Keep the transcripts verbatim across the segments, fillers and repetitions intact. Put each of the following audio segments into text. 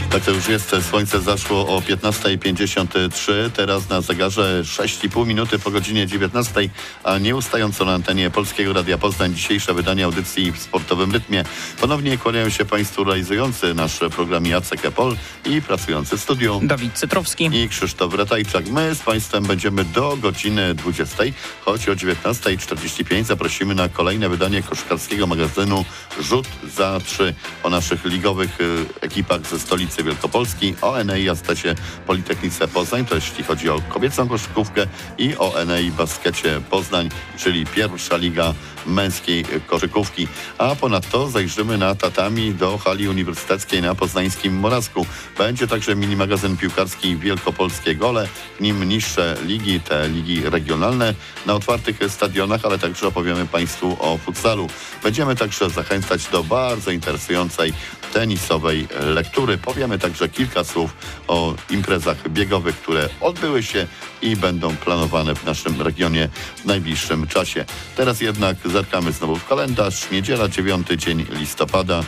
Tak to już jest. Słońce zaszło o piętnasta pięćdziesiąt trzy. Teraz na zegarze sześć i pół minuty po godzinie dziewiętnastej, a nieustająco na antenie Polskiego Radia Poznań dzisiejsze wydanie audycji w sportowym rytmie. Ponownie kłaniają się Państwu realizujący nasz program Jacek Epol i pracujący w studiu Dawid Cytrowski i Krzysztof Ratajczak. My z Państwem będziemy do godziny dwudziestej, choć o dziewiętnasta czterdzieści pięć zaprosimy na kolejne wydanie koszykarskiego magazynu Rzut za trzy o naszych ligowych ekipach ze stolicy Wielkopolski, o Enei Aztesie Politechnice Poznań, to jeśli chodzi o kobiecą koszykówkę, i o Enei Baskecie Poznań, czyli pierwsza liga męskiej koszykówki. A ponadto zajrzymy na tatami do hali uniwersyteckiej na poznańskim Morawsku. Będzie także minimagazyn piłkarski Wielkopolskie Gole, w nim niższe ligi, te ligi regionalne na otwartych stadionach, ale także opowiemy Państwu o futsalu. Będziemy także zachęcać do bardzo interesującej tenisowej lektury. Powiemy także kilka słów o imprezach biegowych, które odbyły się i będą planowane w naszym regionie w najbliższym czasie. Teraz jednak zerkamy znowu w kalendarz. Niedziela, dziewiąty dzień listopada.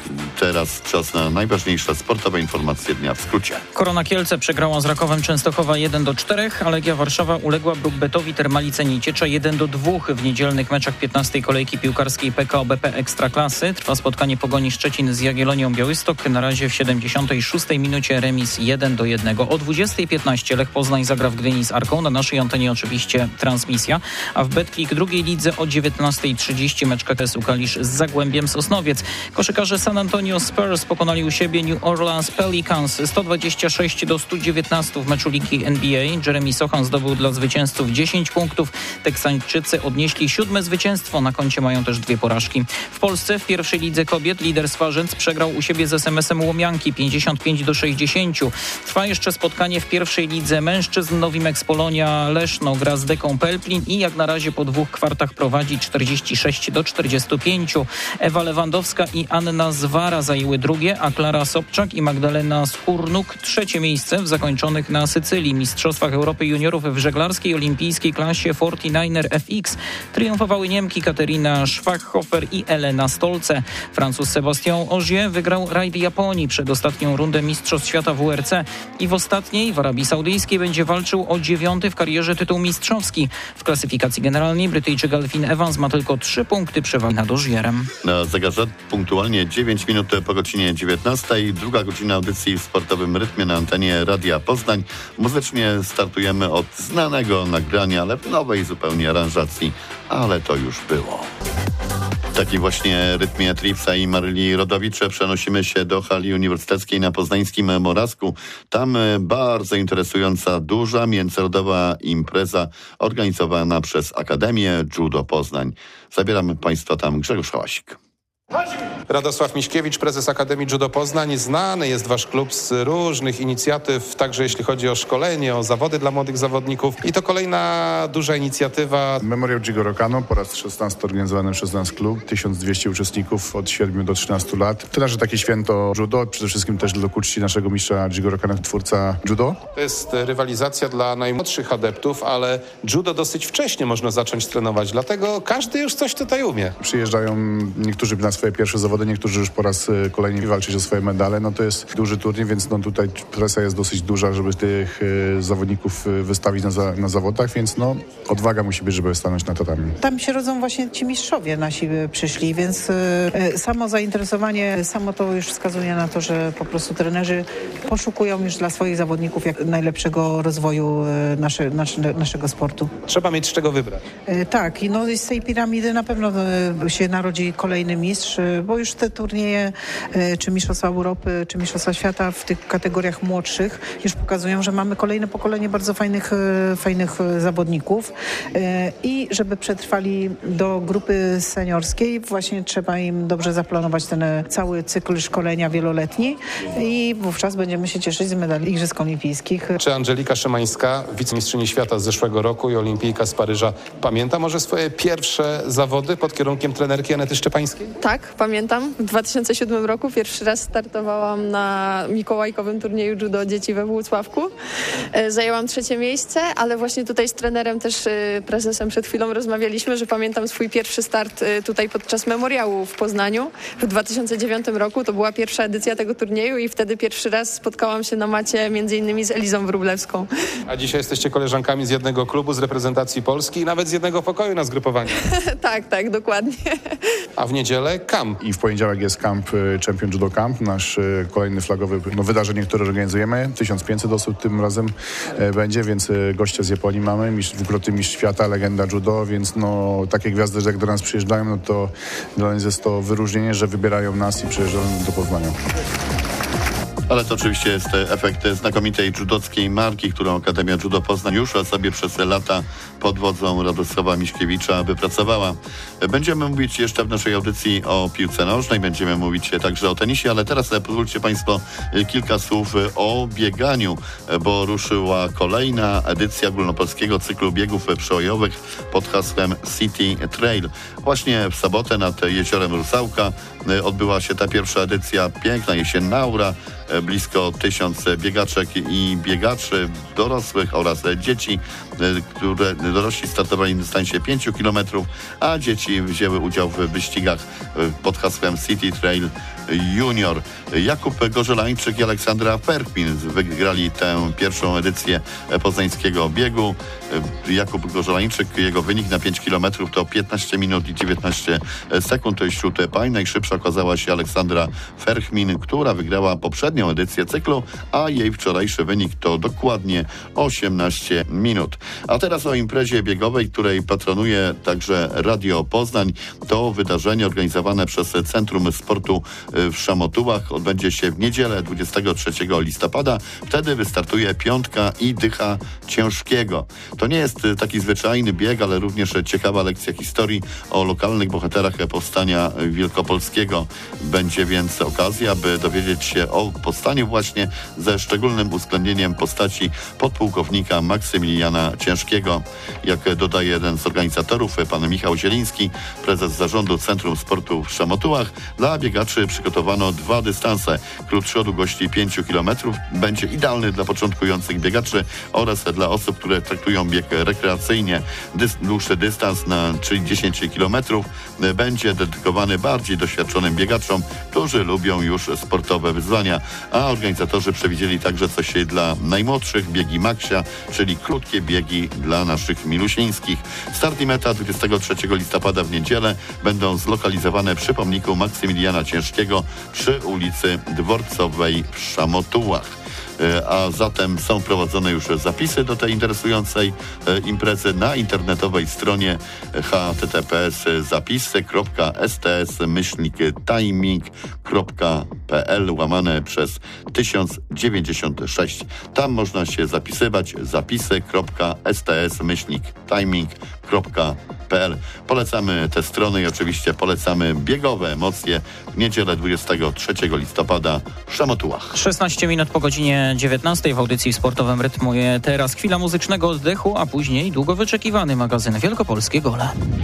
Teraz czas na najważniejsze sportowe informacje dnia w skrócie. Korona Kielce przegrała z Rakowem Częstochowa jeden do czterech, a Legia Warszawa uległa Brukbetowi Termalice Nieciecza jeden do dwóch w niedzielnych meczach piętnastej kolejki piłkarskiej P K O B P Ekstraklasy. Trwa spotkanie Pogoni Szczecin z Jagiellonią Białystok. Na razie w siedemdziesiątej szóstej minucie remis jeden do jednego. O dwudziestej piętnaście Lech Poznań zagra w Gdyni z Arką. Na naszej antenie oczywiście transmisja. A w Betclic drugiej lidze o dziewiętnastej trzydzieści mecz K T S-u Kalisz z Zagłębiem Sosnowiec. Koszykarze San Antonio Spurs pokonali u siebie New Orleans Pelicans sto dwadzieścia sześć do stu dziewiętnastu w meczu ligi N B A. Jeremy Sochan zdobył dla zwycięzców dziesięć punktów. Teksańczycy odnieśli siódme zwycięstwo. Na koncie mają też dwie porażki. W Polsce w pierwszej lidze kobiet lider Swarzędz przegrał u siebie z S M S-em Łomianki pięćdziesiąt pięć do sześćdziesięciu. Trwa jeszcze spotkanie w pierwszej lidze mężczyzn. Nowimex Polonia Leszno gra z Deką Pelplin i jak na razie po dwóch kwartach prowadzi czterdzieści sześć do czterdziestu pięciu. Ewa Lewandowska i Anna Zwara zajęły drugie, a Klara Sobczak i Magdalena Skórnuk trzecie miejsce w zakończonych na Sycylii Mistrzostwach Europy Juniorów w żeglarskiej olimpijskiej klasie czterdzieści dziewięć F X. Triumfowały Niemki Katerina Schwachhofer i Elena Stolce. Francuz Sebastian Ogier wygrał rajd Japonii przed ostatnią rundę Mistrzostw Świata W R C i w ostatniej w Arabii Saudyjskiej będzie walczył o dziewiąty w karierze tytuł mistrzowski. W klasyfikacji generalnej Brytyjczyk Alfin Evans ma tylko trzy punkty przewagi nad Ogierem. Na zegarze punktualnie dziewięć minut po godzinie dziewiętnastej. Druga godzina audycji w sportowym rytmie na antenie Radia Poznań. Muzycznie startujemy od znanego nagrania, ale w nowej zupełnie aranżacji, ale to już było. W takim właśnie rytmie Tripsa i Maryli Rodowicze przenosimy się do hali uniwersyteckiej na poznańskim Morawsku. Tam bardzo interesująca, duża, międzynarodowa impreza organizowana przez Akademię Judo Poznań. Zabieramy Państwa tam Grzegorz Hałasik. Radosław Miśkiewicz, prezes Akademii Judo Poznań. Znany jest wasz klub z różnych inicjatyw, także jeśli chodzi o szkolenie, o zawody dla młodych zawodników. I to kolejna duża inicjatywa. Memoriał Jigoro Kano, po raz szesnasty organizowany przez nas klub. tysiąc dwieście uczestników od siedmiu do trzynastu lat. To nasze takie święto judo, przede wszystkim też do uczci naszego mistrza Jigoro Kano, twórca judo. To jest rywalizacja dla najmłodszych adeptów, ale judo dosyć wcześnie można zacząć trenować, dlatego każdy już coś tutaj umie. Przyjeżdżają niektórzy na swoje pierwsze zawody, niektórzy już po raz kolejny walczyć o swoje medale. No to jest duży turniej, więc no tutaj presja jest dosyć duża, żeby tych y, zawodników y, wystawić na, za, na zawodach, więc no odwaga musi być, żeby stanąć na tatami. Tam się rodzą właśnie ci mistrzowie nasi przyszli, więc y, y, samo zainteresowanie, samo to już wskazuje na to, że po prostu trenerzy poszukują już dla swoich zawodników jak najlepszego rozwoju y, nasze, nasze, naszego sportu. Trzeba mieć z czego wybrać. Y, tak, i no z tej piramidy na pewno y, się narodzi kolejny mistrz, y, bo już te turnieje, y, czy Mistrzostwa Europy, czy Mistrzostwa Świata w tych kategoriach młodszych już pokazują, że mamy kolejne pokolenie bardzo fajnych, y, fajnych zawodników y, i żeby przetrwali do grupy seniorskiej, właśnie trzeba im dobrze zaplanować ten cały cykl szkolenia wieloletni i wówczas będziemy się cieszyć z medali Igrzysk Olimpijskich. Czy Angelika Szymańska, wicemistrzyni świata z zeszłego roku i olimpijka z Paryża, pamięta może swoje pierwsze zawody pod kierunkiem trenerki Anety Szczepańskiej? Tak, Tak, pamiętam. W dwa tysiące siódmym roku pierwszy raz startowałam na mikołajkowym turnieju judo dzieci we Włocławku. Zajęłam trzecie miejsce, ale właśnie tutaj z trenerem, też prezesem przed chwilą rozmawialiśmy, że pamiętam swój pierwszy start tutaj podczas memoriału w Poznaniu w dwa tysiące dziewiątym roku. To była pierwsza edycja tego turnieju i wtedy pierwszy raz spotkałam się na macie między innymi z Elizą Wróblewską. A dzisiaj jesteście koleżankami z jednego klubu, z reprezentacji Polski i nawet z jednego pokoju na zgrupowaniu. Tak, tak, dokładnie. A w niedzielę kamp. I w poniedziałek jest camp, Champion Judo Camp, nasz kolejny flagowy no, wydarzenie, które organizujemy. tysiąc pięćset osób tym razem e, będzie, więc e, gościa z Japonii mamy, mistrz, dwukrotny mistrz świata, legenda judo, więc no takie gwiazdy, że jak do nas przyjeżdżają, no to dla nas jest to wyróżnienie, że wybierają nas i przyjeżdżają do Poznania. Ale to oczywiście jest efekt znakomitej judockiej marki, którą Akademia Judo Poznań już sobie przez lata pod wodzą Radosława Miśkiewicza wypracowała. Będziemy mówić jeszcze w naszej audycji o piłce nożnej, będziemy mówić także o tenisie, ale teraz pozwólcie Państwo kilka słów o bieganiu, bo ruszyła kolejna edycja ogólnopolskiego cyklu biegów przełajowych pod hasłem City Trail. Właśnie w sobotę nad jeziorem Rusałka odbyła się ta pierwsza edycja, piękna jesienna aura, blisko tysiąc biegaczek i biegaczy, dorosłych oraz dzieci, które dorośli startowali na dystansie pięciu kilometrów, a dzieci wzięły udział w wyścigach pod hasłem City Trail Junior. Jakub Gorzelańczyk i Aleksandra Ferchmin wygrali tę pierwszą edycję poznańskiego biegu. Jakub Gorzelańczyk, jego wynik na pięć kilometrów to piętnaście minut i dziewiętnaście sekund wśród pań. Najszybsza okazała się Aleksandra Ferchmin, która wygrała poprzednią edycję cyklu, a jej wczorajszy wynik to dokładnie osiemnaście minut. A teraz o imprezie biegowej, której patronuje także Radio Poznań. To wydarzenie organizowane przez Centrum Sportu w Szamotułach odbędzie się w niedzielę dwudziestego trzeciego listopada. Wtedy wystartuje piątka i dycha ciężkiego. To nie jest taki zwyczajny bieg, ale również ciekawa lekcja historii o lokalnych bohaterach powstania wielkopolskiego. Będzie więc okazja, by dowiedzieć się o powstaniu właśnie ze szczególnym uwzględnieniem postaci podpułkownika Maksymiliana Ciężkiego. Jak dodaje jeden z organizatorów, pan Michał Zieliński, prezes zarządu Centrum Sportu w Szamotułach, dla biegaczy przygotowano dwa dystanse. Krótszy o długości pięciu kilometrów będzie idealny dla początkujących biegaczy oraz dla osób, które traktują bieg rekreacyjnie. Dys- dłuższy dystans, na, czyli dziesięć kilometrów, będzie dedykowany bardziej doświadczonym biegaczom, którzy lubią już sportowe wyzwania, a organizatorzy przewidzieli także coś dla najmłodszych, biegi Maksia, czyli krótkie biegi dla naszych milusińskich. Start i meta dwudziestego trzeciego listopada w niedzielę będą zlokalizowane przy pomniku Maksymiliana Ciężkiego przy ulicy Dworcowej w Szamotułach. A zatem są prowadzone już zapisy do tej interesującej imprezy na internetowej stronie h t t p s zapisy kropka s t s myślnik timing kropka p l łamane przez tysiąc dziewięćdziesiąt sześć. Tam można się zapisywać zapisy kropka s t s myślnik timing kropka p l. Polecamy te strony i oczywiście polecamy biegowe emocje w niedzielę dwudziestego trzeciego listopada w Szamotułach. szesnaście minut po godzinie dziewiętnastej w audycji Sportowym rytmuje teraz chwila muzycznego oddechu, a później długo wyczekiwany magazyn Wielkopolskie Gole.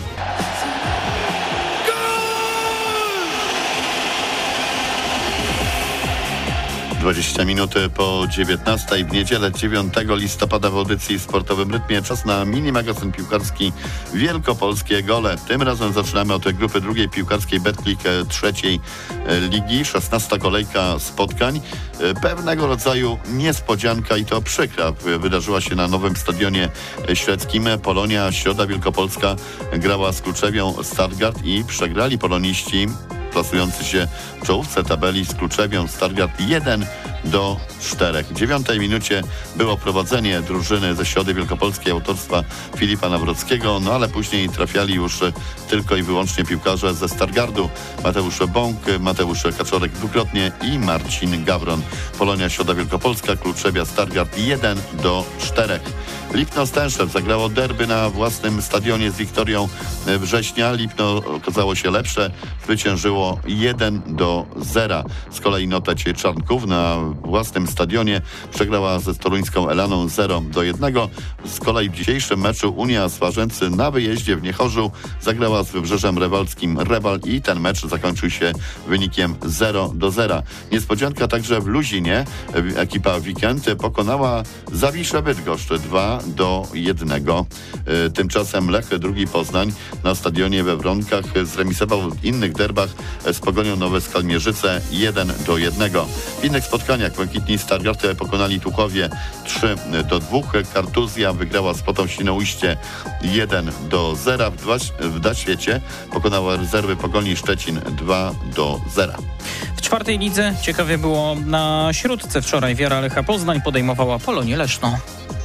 dwadzieścia minut po dziewiętnastej w niedzielę dziewiątego listopada w audycji Sportowym Rytmie. Czas na mini magazyn piłkarski Wielkopolskie Gole. Tym razem zaczynamy od grupy drugiej piłkarskiej Betclic trzeciej ligi. szesnasta kolejka spotkań. Pewnego rodzaju niespodzianka i to przykra wydarzyła się na nowym stadionie śledzkim. Polonia Środa Wielkopolska grała z Kluczewią Stargard i przegrali poloniści plasujący się w czołówce tabeli z Kluczewią Stargard jeden do czterech. W dziewiątej minucie było prowadzenie drużyny ze Środy Wielkopolskiej autorstwa Filipa Nawrockiego, no ale później trafiali już tylko i wyłącznie piłkarze ze Stargardu. Mateusz Bąk, Mateusz Kaczorek dwukrotnie i Marcin Gawron. Polonia Środa Wielkopolska, Kluczewia Stargard jeden do czterech. Lipno Stęszew zagrało derby na własnym stadionie z Wiktorią Września. Lipno okazało się lepsze, zwyciężyło jeden do zera. Z kolei Noteć Czarnków na własnym swoim stadionie. Przegrała ze toruńską Elaną zero do jednego. Z kolei w dzisiejszym meczu Unia Swarzędzy na wyjeździe w Niechorzu zagrała z Wybrzeżem Rewalskim Rewal i ten mecz zakończył się wynikiem zero do zera. Niespodzianka także w Luzinie. Ekipa Weekend pokonała Zawiszę Bydgoszcz dwa do jednego. Tymczasem Lech drugi Poznań na stadionie we Wronkach zremisował w innych derbach z Pogonią Nowe Skalmierzyce jeden do jednego. W innych spotkaniach błękitni Stargard pokonali Tuchowie trzy do dwóch. Kartuzja wygrała z Potą Świnoujście jeden do zera. W Daświecie pokonała rezerwy Pogoni Szczecin dwa do zera. W czwartej lidze ciekawie było na Śródce wczoraj. Wiara Lecha Poznań podejmowała Polonię Leszno.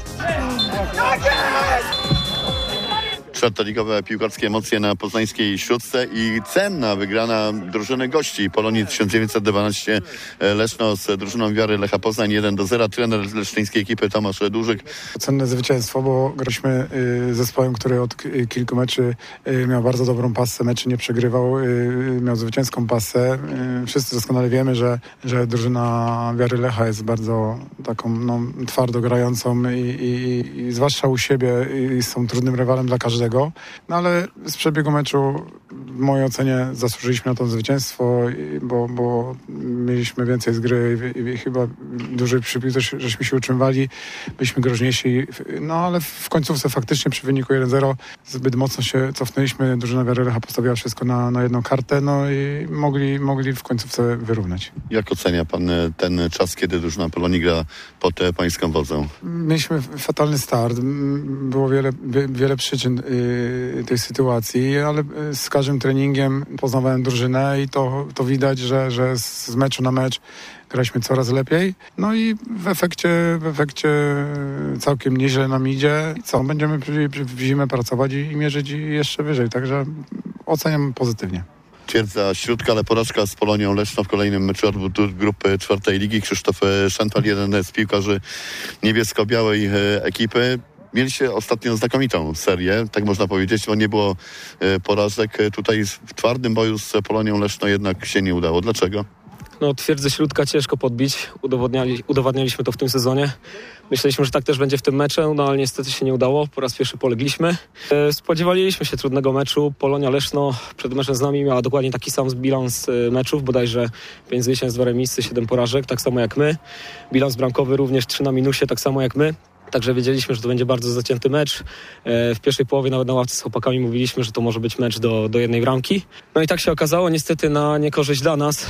Czwartoligowe piłkarskie emocje na poznańskiej Śródce i cenna wygrana drużyny gości Polonii tysiąc dziewięćset dwanaście Leszno z drużyną Wiary Lecha Poznań jeden do zera. Trener leszczyńskiej ekipy Tomasz Dużyk. Cenne zwycięstwo, bo graliśmy y, zespołem, który od k- kilku meczy y, miał bardzo dobrą passę, meczy nie przegrywał, y, miał zwycięską passę. Y, wszyscy doskonale wiemy, że, że drużyna Wiary Lecha jest bardzo taką no, twardo grającą i, i, i zwłaszcza u siebie i są trudnym rywalem dla każdego. No ale z przebiegu meczu w mojej ocenie zasłużyliśmy na to zwycięstwo, bo, bo mieliśmy więcej z gry i, i chyba duży przypis, żeśmy się utrzymywali, byliśmy groźniejsi, no ale w końcówce faktycznie przy wyniku jeden zero zbyt mocno się cofnęliśmy, drużyna Wiary Lecha postawiła wszystko na, na jedną kartę, no i mogli, mogli w końcówce wyrównać. Jak ocenia pan ten czas, kiedy drużyna Polonii gra pod pańską wodzą? Mieliśmy fatalny start, było wiele, wiele przyczyn tej sytuacji, ale z każdym treningiem poznawałem drużynę i to, to widać, że, że z meczu na mecz graliśmy coraz lepiej. No i w efekcie, w efekcie całkiem nieźle nam idzie. I co? Będziemy w zimę pracować i, i mierzyć jeszcze wyżej. Także oceniam pozytywnie. Twierdza Śródka, ale porażka z Polonią Leszno w kolejnym meczu grupy czwartej ligi. Krzysztof Szantal, jeden z piłkarzy niebiesko-białej ekipy. Mieliście ostatnio znakomitą serię, tak można powiedzieć, bo nie było e, porażek. Tutaj w twardym boju z Polonią Leszno jednak się nie udało. Dlaczego? No, twierdzę Śródka ciężko podbić. Udowodniali, udowadnialiśmy to w tym sezonie. Myśleliśmy, że tak też będzie w tym meczu, no ale niestety się nie udało. Po raz pierwszy polegliśmy. E, spodziewaliśmy się trudnego meczu. Polonia Leszno przed meczem z nami miała dokładnie taki sam bilans e, meczów, bodajże pięć zwycięstw, dwa remisy, siedem porażek, tak samo jak my. Bilans bramkowy również trzy na minusie, tak samo jak my. Także wiedzieliśmy, że to będzie bardzo zacięty mecz. W pierwszej połowie nawet na ławce z chłopakami mówiliśmy, że to może być mecz do, do jednej bramki. No i tak się okazało, niestety na niekorzyść dla nas.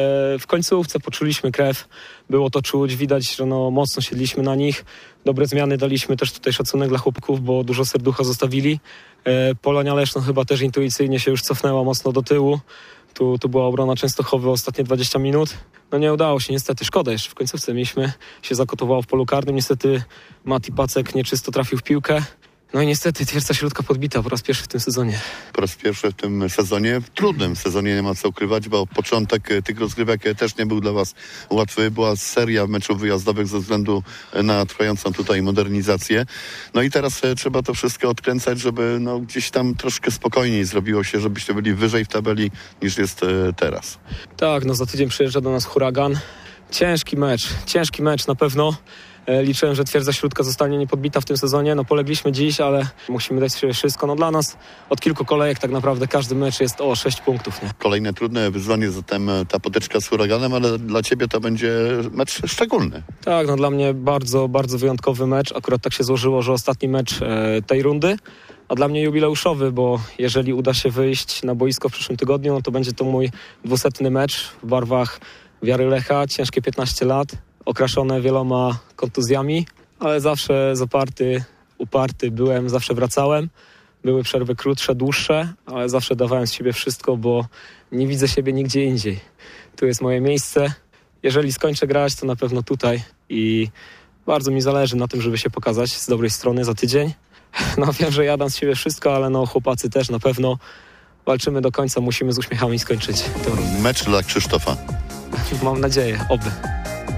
W końcówce poczuliśmy krew. Było to czuć, widać, że no mocno siedliśmy na nich. Dobre zmiany daliśmy, też tutaj szacunek dla chłopków, bo dużo serducha zostawili. Polonia Leszno chyba też intuicyjnie się już cofnęła mocno do tyłu. Tu, tu była obrona Częstochowy ostatnie dwadzieścia minut. No nie udało się niestety, szkoda, jeszcze w końcówce mieliśmy, się zakotowało w polu karnym. Niestety Mati Pacek nieczysto trafił w piłkę. No i niestety Twierdza Śródka podbita po raz pierwszy w tym sezonie. Po raz pierwszy w tym sezonie, w trudnym sezonie, nie ma co ukrywać, bo początek tych rozgrywek też nie był dla was łatwy. Była seria meczów wyjazdowych ze względu na trwającą tutaj modernizację. No i teraz trzeba to wszystko odkręcać, żeby no, gdzieś tam troszkę spokojniej zrobiło się, żebyście byli wyżej w tabeli niż jest teraz. Tak, no za tydzień przyjeżdża do nas Huragan. Ciężki mecz, ciężki mecz na pewno. Liczyłem, że Twierdza Śródka zostanie niepodbita w tym sezonie. No polegliśmy dziś, ale musimy dać sobie wszystko. No dla nas od kilku kolejek tak naprawdę każdy mecz jest o sześć punktów. Nie? Kolejne trudne wyzwanie, zatem ta potyczka z Huraganem, ale dla ciebie to będzie mecz szczególny. Tak, no dla mnie bardzo, bardzo wyjątkowy mecz. Akurat tak się złożyło, że ostatni mecz e, tej rundy, a dla mnie jubileuszowy, bo jeżeli uda się wyjść na boisko w przyszłym tygodniu, no to będzie to mój dwusetny mecz w barwach Wiary Lecha, ciężkie piętnaście lat. Okraszone wieloma kontuzjami, ale zawsze zaparty, uparty byłem, zawsze wracałem. Były przerwy krótsze, dłuższe, ale zawsze dawałem z siebie wszystko, bo nie widzę siebie nigdzie indziej. Tu jest moje miejsce. Jeżeli skończę grać, to na pewno tutaj i bardzo mi zależy na tym, żeby się pokazać z dobrej strony za tydzień. No wiem, że ja dam z siebie wszystko, ale no chłopacy też na pewno. Walczymy do końca, musimy z uśmiechami skończyć. To... Mecz dla Krzysztofa. Mam nadzieję, oby.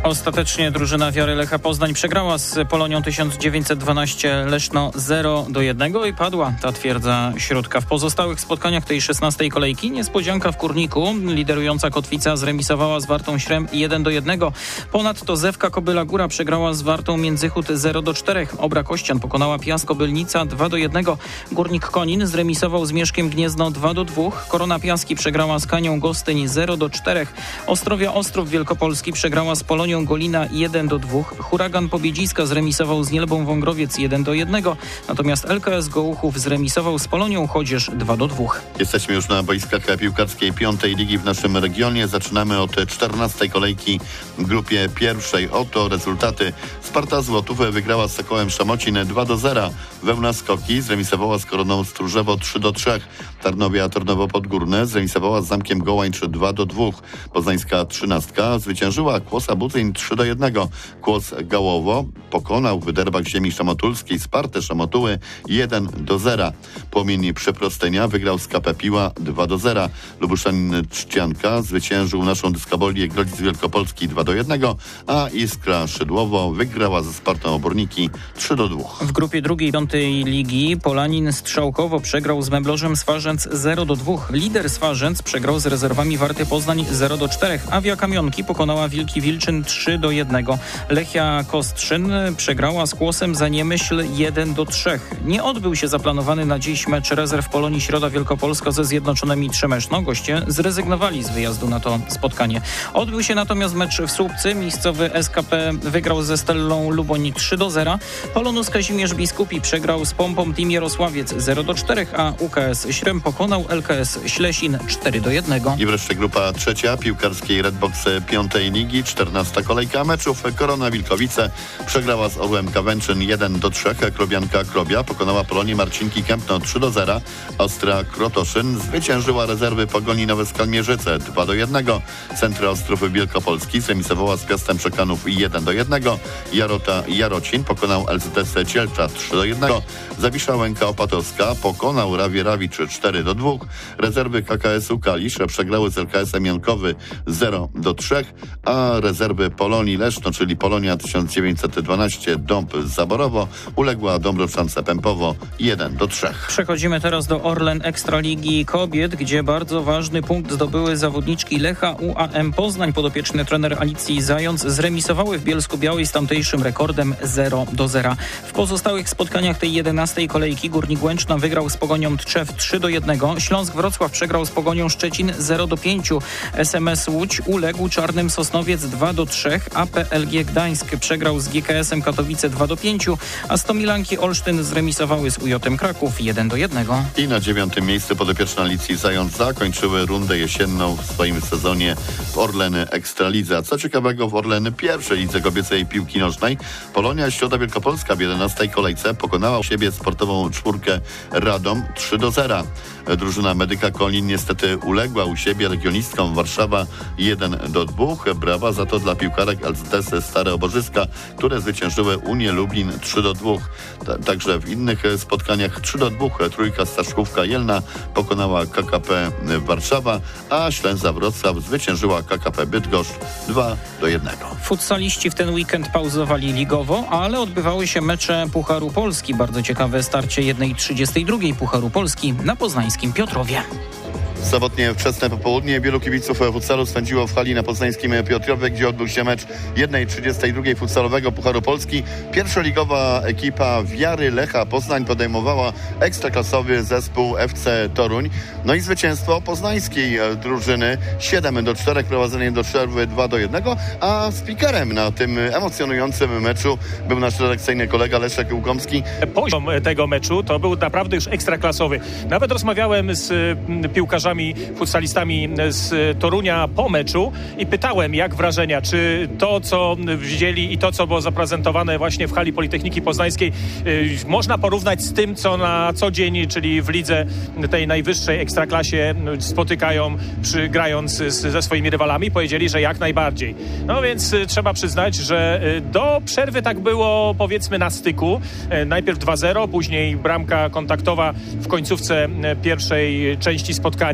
Ostatecznie drużyna Wiary Lecha Poznań przegrała z Polonią tysiąc dziewięćset dwanaście Leszno zero do jednego i padła ta twierdza środka. W pozostałych spotkaniach tej szesnastej kolejki niespodzianka w Kurniku. Liderująca Kotwica zremisowała z Wartą Śrem jeden do jednego. Ponadto Zewka Kobyla Góra przegrała z Wartą Międzychód zero do czterech. Obra Kościan pokonała Piast Kobylnica dwa do jednego. Górnik Konin zremisował z Mieszkiem Gniezno dwa do dwóch. Korona Piaski przegrała z Kanią Gostyń zero do czterech. Ostrowia Ostrów Wielkopolski przegrała z Polonią Golina jeden do dwóch. Huragan Pobiedziska zremisował z Nielbą Wągrowiec jeden do jednego. Natomiast L K S Gołuchów zremisował z Polonią Chodzież dwa do dwóch. Jesteśmy już na boiskach piłkarskiej piątej ligi w naszym regionie. Zaczynamy od czternastej kolejki w grupie pierwszej. Oto rezultaty. Sparta Złotów wygrała z Sokołem Szamocin dwa do zera. Wełna Skoki zremisowała z Koroną Stróżewo trzy do trzech. Tarnowia Tarnowo Podgórne zremisowała z Zamkiem Gołańcz dwa do dwóch. Poznańska trzynastka zwyciężyła Kłosa Budzyń trzy do jednego. Kłos Gałowo pokonał w derbach ziemi szamotulskiej Spartę Szamotuły jeden do zera. Płomień Przeprostenia wygrał z K P Piła dwa do zera. Lubuszanin Trzcianka zwyciężył naszą dyskobolię Grodzic Wielkopolski dwa do jednego, a Iskra Szydłowo wygrała ze Spartą Oborniki trzy do dwóch. W grupie drugiej piątej ligi Polanin Strzałkowo przegrał z Meblorzem Swarzędz zero do dwóch. Lider Swarzędz przegrał z rezerwami Warty Poznań zero do czterech. Awia Kamionki pokonała Wilki Wilczyn trzy do jednego. Lechia Kostrzyn przegrała z Kłosem Zaniemyśl jeden do trzech. Nie odbył się zaplanowany na dziś mecz rezerw Polonii Środa Wielkopolska ze Zjednoczonymi Trzemeszno. Goście zrezygnowali z wyjazdu na to spotkanie. Odbył się natomiast mecz w Słupcy. Miejscowy S K P wygrał ze Stellą Luboń trzy do zera. Polonus Kazimierz Biskupi przegrał z Pompą Team Jarosławiec zero do czterech, a U K S Śrem pokonał L K S Ślesin cztery do jednego. I wreszcie grupa trzecia piłkarskiej Redbox piątej ligi, czternasta kolejka meczów. Korona Wilkowice przegrała z Orłem Kawęczyn jeden do trzech. Krobianka Krobia pokonała Polonię Marcinki Kępno trzy do zera. Ostra Krotoszyn zwyciężyła rezerwy Pogoni Nowe Skalmierzyce dwa do jednego. Centra Ostrów Wielkopolski zremisowała z Piastem Przekanów jeden do jednego. Jarota Jarocin pokonał L Z S Cielcza trzy do jednego. Zawisza Łęka Opatowska pokonał Rawie Rawicz cztery do dwóch. Rezerwy K K S-u Kalisz przegrały z L K S-em Jankowy zero do trzech, a rezerwy Polonii Leszno, czyli Polonia tysiąc dziewięćset dwanaście Dąb Zaborowo uległa Dąbrowczance Pępowo jeden do trzech. Przechodzimy teraz do Orlen Ekstraligi Kobiet, gdzie bardzo ważny punkt zdobyły zawodniczki Lecha U A M Poznań. Podopieczny trener Alicji Zając zremisowały w Bielsku-Białej z tamtejszym rekordem zero do zera. W pozostałych spotkaniach tej jedenastej kolejki Górnik Łęczna wygrał z Pogonią Tczew trzy do jednego. Śląsk Wrocław przegrał z Pogonią Szczecin zero do pięciu. S M S Łódź uległ Czarnym Sosnowiec dwa do trzech, a P L G Gdańsk przegrał z G K S-em Katowice dwa do pięciu, a Stomilanki Olsztyn zremisowały z U J em Kraków jeden do jednego. I na dziewiątym miejscu podopieczne Alicji Zając zakończyły rundę jesienną w swoim sezonie w Orlen Ekstralidze. A co ciekawego, w Orlen pierwszej lidze kobiecej piłki nożnej Polonia Środa Wielkopolska w jedenastej kolejce pokonała u siebie sportową czwórkę Radom trzy do zera. Drużyna Medyka Kolin niestety uległa u siebie legionistkom Warszawa jeden do dwóch. Brawa za to dla piłkarek L Z S Stare Oborzyska, które zwyciężyły Unię Lublin trzy do dwóch. Także w innych spotkaniach trzy do dwóch trójka Staszkówka Jelna pokonała K K P Warszawa, a Ślęza Wrocław zwyciężyła K K P Bydgoszcz dwa do jednego. Futsaliści w ten weekend pauzowali ligowo, ale odbywały się mecze Pucharu Polski. Bardzo ciekawe starcie jednej trzydziestej drugiej Pucharu Polski na poznańskim Piotrowie. Sobotnie wczesne popołudnie wielu kibiców futsalu spędziło w hali na poznańskim Piotrowie, gdzie odbył się mecz jednej trzydziestej drugiej futsalowego Pucharu Polski. Pierwszoligowa ekipa Wiary Lecha Poznań podejmowała ekstraklasowy zespół F C Toruń. No i zwycięstwo poznańskiej drużyny siedem do czterech, prowadzenie do przerwy dwa do jednego, a speakerem na tym emocjonującym meczu był nasz redakcyjny kolega Leszek Łukomski. Poziom tego meczu to był naprawdę już ekstraklasowy. Nawet rozmawiałem z piłkarzami, futsalistami z Torunia po meczu i pytałem, jak wrażenia, czy to, co widzieli i to, co było zaprezentowane właśnie w hali Politechniki Poznańskiej, yy, można porównać z tym, co na co dzień, czyli w lidze tej najwyższej ekstraklasie spotykają, przy, grając z, ze swoimi rywalami. Powiedzieli, że jak najbardziej. No więc y, trzeba przyznać, że y, do przerwy tak było, powiedzmy, na styku. Y, najpierw dwa zero, później bramka kontaktowa w końcówce y, pierwszej części spotkania.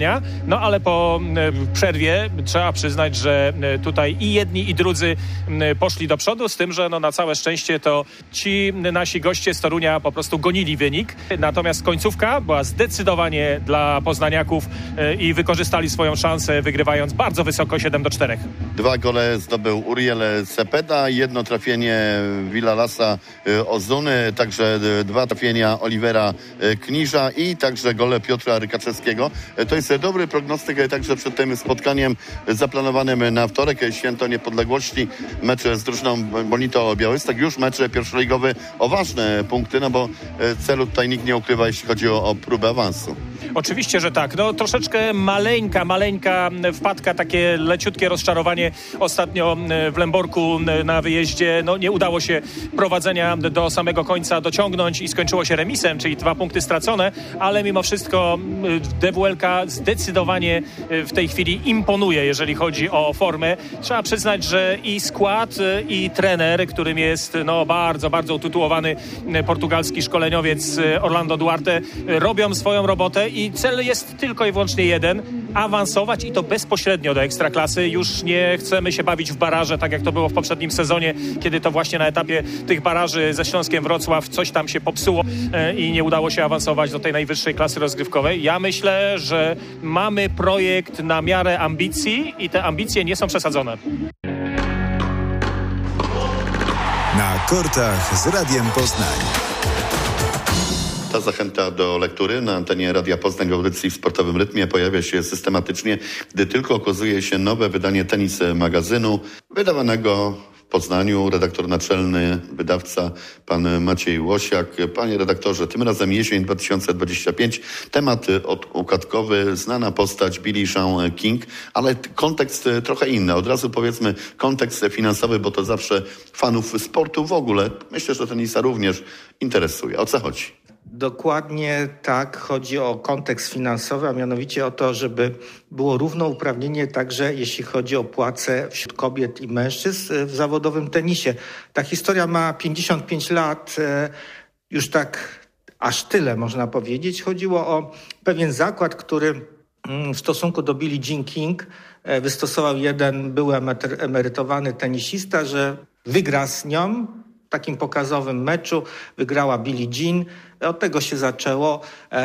spotkania, no ale po przerwie trzeba przyznać, że tutaj i jedni i drudzy poszli do przodu, z tym, że no na całe szczęście to ci nasi goście z Torunia po prostu gonili wynik, natomiast końcówka była zdecydowanie dla poznaniaków i wykorzystali swoją szansę, wygrywając bardzo wysoko siedem do czterech. Dwa gole zdobył Uriel Cepeda, jedno trafienie Villalasa Ozuny, także dwa trafienia Olivera Kniża i także gole Piotra Rykaczewskiego. To jest dobry prognostyk także przed tym spotkaniem zaplanowanym na wtorek, Święto Niepodległości, mecz z drużyną Bonito Białystok, już mecz pierwszoligowy o ważne punkty, no bo celu tutaj nikt nie ukrywa, jeśli chodzi o, o próbę awansu. Oczywiście, że tak. No troszeczkę maleńka, maleńka wpadka, takie leciutkie rozczarowanie ostatnio w Lęborku na wyjeździe. No nie udało się prowadzenia do samego końca dociągnąć i skończyło się remisem, czyli dwa punkty stracone, ale mimo wszystko D W L K zdecydowanie w tej chwili imponuje, jeżeli chodzi o formę. Trzeba przyznać, że i skład, i trener, którym jest no bardzo, bardzo utytułowany portugalski szkoleniowiec Orlando Duarte, robią swoją robotę i cel jest tylko i wyłącznie jeden, awansować i to bezpośrednio do Ekstraklasy. Już nie chcemy się bawić w baraże, tak jak to było w poprzednim sezonie, kiedy to właśnie na etapie tych baraży ze Śląskiem Wrocław coś tam się popsuło i nie udało się awansować do tej najwyższej klasy rozgrywkowej. Ja myślę, że mamy projekt na miarę ambicji i te ambicje nie są przesadzone. Na kortach z Radiem Poznań. Ta zachęta do lektury na antenie Radia Poznań w audycji w Sportowym Rytmie pojawia się systematycznie, gdy tylko okazuje się nowe wydanie Tenis Magazynu, wydawanego w Poznaniu. Redaktor naczelny, wydawca, pan Maciej Łosiak. Panie redaktorze, tym razem jesień dwa tysiące dwudziesty piąty. Temat układkowy, znana postać Billie Jean King, ale kontekst trochę inny. Od razu powiedzmy kontekst finansowy, bo to zawsze fanów sportu w ogóle, myślę, że tenisa również interesuje. O co chodzi? Dokładnie tak, chodzi o kontekst finansowy, a mianowicie o to, żeby było równouprawnienie także jeśli chodzi o płace wśród kobiet i mężczyzn w zawodowym tenisie. Ta historia ma pięćdziesiąt pięć lat, już tak aż tyle można powiedzieć. Chodziło o pewien zakład, który w stosunku do Billie Jean King wystosował jeden były emerytowany tenisista, że wygra z nią w takim pokazowym meczu, wygrała Billie Jean. Od tego się zaczęło.